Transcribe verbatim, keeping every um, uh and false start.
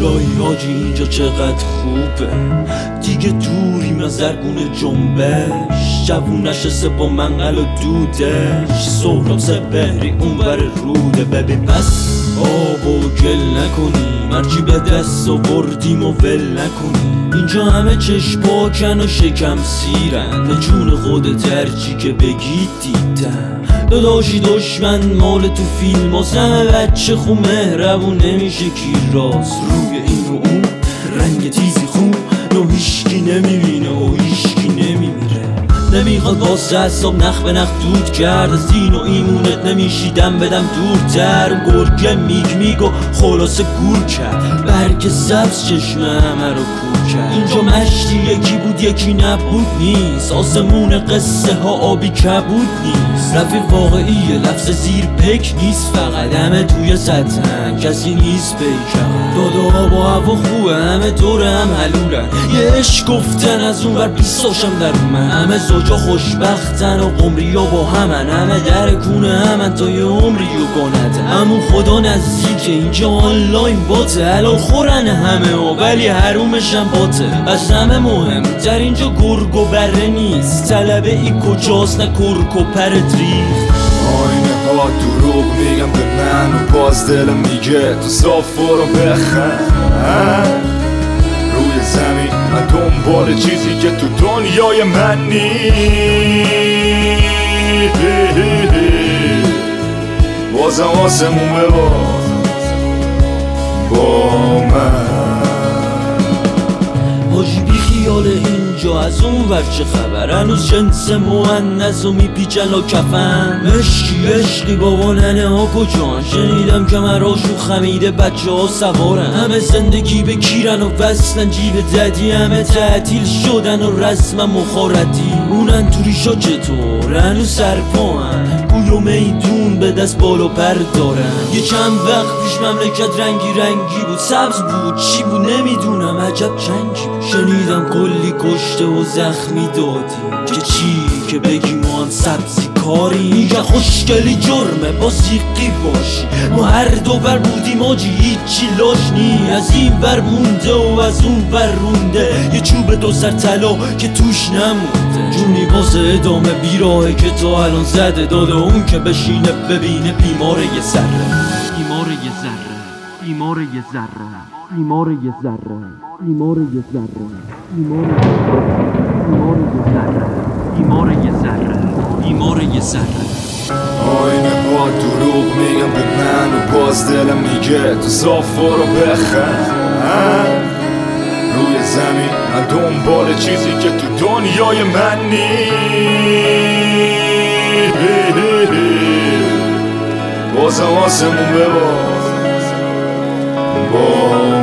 جورایی حاجی اینجا چقدر خوبه، دیگه دوریم از زرگون جنبش، جوون نشسته با منقل و دودش، سهراب سپهری اونور روده. ببین پس آب و گل نکنیم، هرچی به دست آوردیم و ول نکنیم، اینجا همه چشم پاکن و شکم سیرن، به جون خودت هرچی که بگید دیدم. داداشی دشمن مال تو فیلم ها، همه بچه خو مهربون نمیشه کی راست، روی این و اون رنگ تیزی خون نو هیشکی نمیبینه و هیشکی نمیمیره. نمیخواد واسه حساب نخ به نخ دود کرد، از دین و ایمونت نمیشیدم بدم دورتر. گرگه میگ میگو خلاصه گور کرد، برگ سبز چشم همه رو کور کرد. اینجا مشتی یکی بود یکی نبود نیست، آسمون قصه ها آبی کبود نیست. رفیق واقعیه لفظ زیر پک نیست، فقط همه توی سطحن کسی نیست پیکر. دادا با هوا خوبه همه دور هم حلولن، یه عشق گفتن از اون ور بیستاشم در اومن. همه زوجا خوشبختن و قمری ها با همن، همه در کونه همن تا یه عمری و گانت. همون خدا نزدیکه اینجا آنلاین باته، حلال خورن همه ها ولی حرومش هم باته. از همه مهم در اینجا گرگ و بره نیست، طلبه ای کجاست نه کرک و پر دریخت. آینه ها دروغ میگم به من و باز دلم میگه تو صاف رو بخن. روی زمین من دنبال چیزی که تو دنیای من نیست، بازم آسمون بباز با من. حاجی بی خیال اینجا از اون ور چه خبر، هنوز جنس مؤنث و میپیچن و کفن. مشکی عشقی بابا ننه ها کجان، شنیدم که مراشو خمیده بچه ها سوارن. همه زندگی به کیرن و وصلن جیب ددی، همه تعطیل شدن و رسم مخارتی. اونن تو ریشا چطور هنوز سرپاهن، گوی و میدون به دست بالا پر دارن. یه چند وقت پیش مملکت رنگی رنگی بود، سبز بود چی بود نمیدونم، عجب چنگی بود. شنیدم کلی کشته و زخمی دادی، که چی که بگی ما هم سبزی کاری. اینجا خوشگلی جرمه با سیقی باشی، ما هر دو بر بودیم آجی هیچی لاش نی. از این بر مونده و از اون بر رونده، یه چوب دو سر طلا که توش نمونده. جونی واسه ادامه بیراهه که تا الان زده داده، اون که بشینه ببینه بیمار یه ذره، بیمار یه ذره، بیمار یه ذره، بیمار یه ذره، بیمار یه ذره، بیمار یه ذره، بیمار یه ذره، بیمار یه ذره. آینه ها دروغ میگم به من و باز دلم میگه تو صاف رو بخن. روی زمین من دنبال چیزی که تو دنیای من نیست، بازم آسمون بباز با